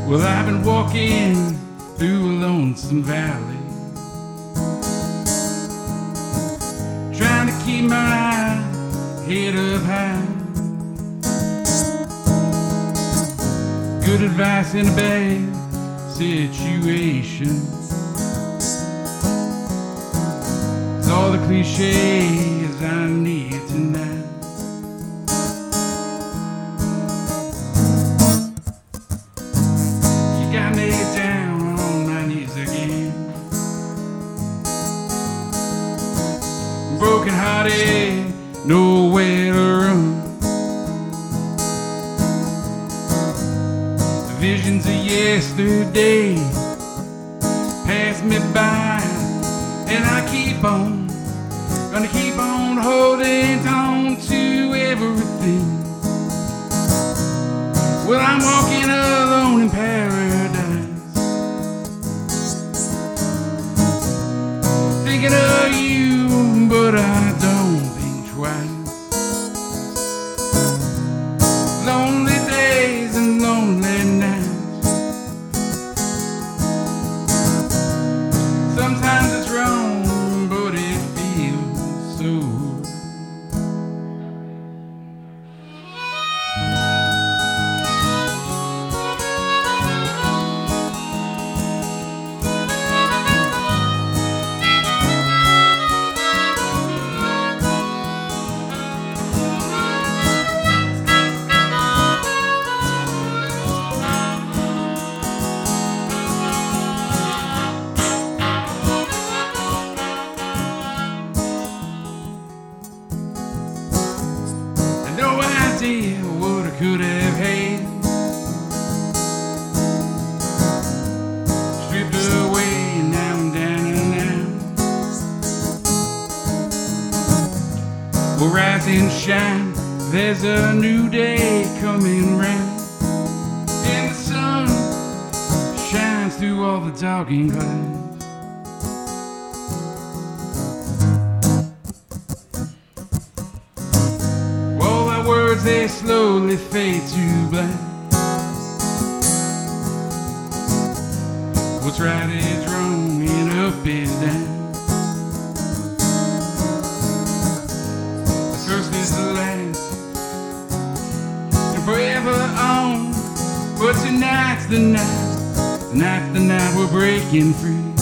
Well, I've been walking through a lonesome valley, trying to keep my head up high. Good advice in a bad situation. It's all the cliches I need tonight. You got me down on my knees again, broken hearted, nowhere to run. The visions of yesterday pass me by, and I keep on, gonna keep on holding on to everything. Well, I'm walking alone in paradise, thinking of you, but I don't think twice. Lonely days and lonely nights. Sometimes it's wrong, but it feels so. What I could have had, stripped away, now I'm down and out. Well, rise and shine, there's a new day coming round, and the sun shines through all the darkened clouds. They slowly fade to black. What's right is wrong and up is down. The first is the last, and forever on. But tonight's the night, tonight's the night we're breaking free.